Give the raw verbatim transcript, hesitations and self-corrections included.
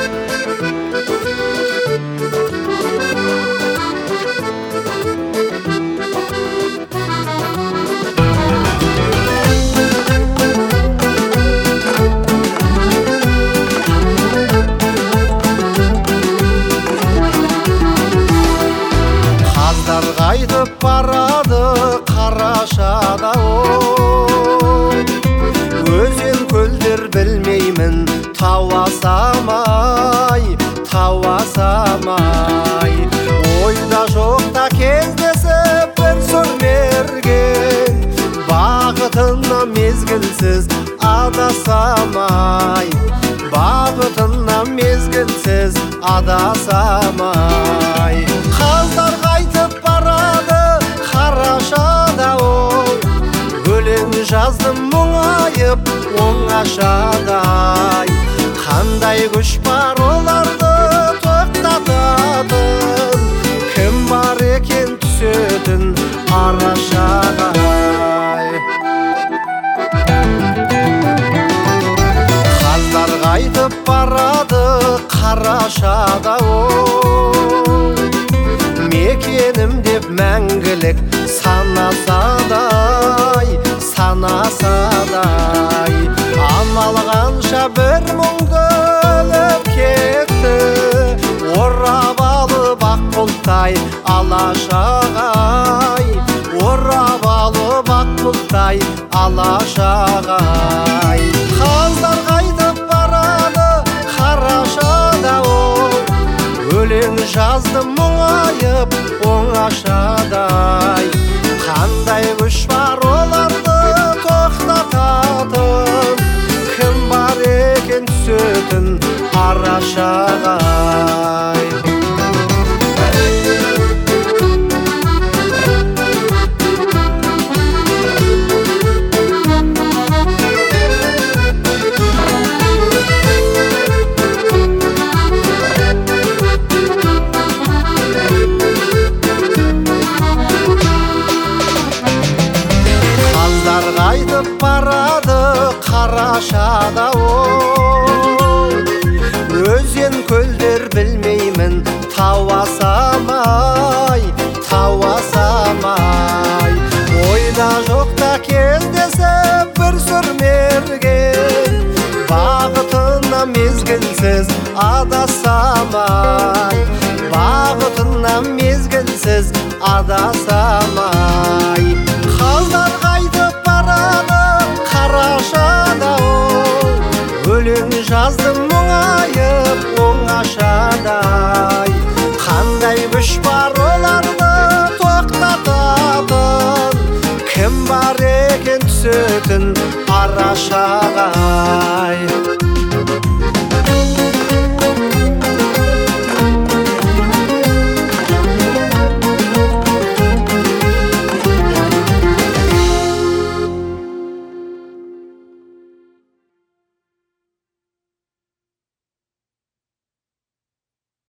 Қайтып барады қарашада оу, өзен көлдер білмеймін тауасамай, тауасамай. Ойда жоқта кездесіп бір сүрмерген, бақытына мезгілсіз адасамай, бақытына мезгілсіз адасамай. Қаздар қайтып барады қарашада оу, өлең жаздым мұңайып оңашадай. Қандай күш бар оларды тоқтататын, кім бар екен түсетін арашаға. Қаздар қайтып барады қарашада оу, мекенім деп мәңгілік санасадай, санасадай. Амал қанша бір мұңды өліп кетті, орап алып ақ бұлттай алашағай, орап алып ақ бұлттай алашағай. Қаздар қайтып барады қарашада оу, өлең жаздым мұңайып оңашадай. Қандай күш бар оларды тоқтататын, кім бар екен түсетін арашағай. Қайтып барады қарашада оу, өзен көлдер білмеймін тауасамай, тауасамай. Ойда жоқта кездесіп бір сүрмерген, бақытына мезгілсіз адасамай, бақытына мезгілсіз адасамай. Қаздар қайтып барады қарашада оу, өлең жаздым мұңайып оңашадай. Қандай күш бар оларды тоқтататын, кім бар екен түсетін арашағай.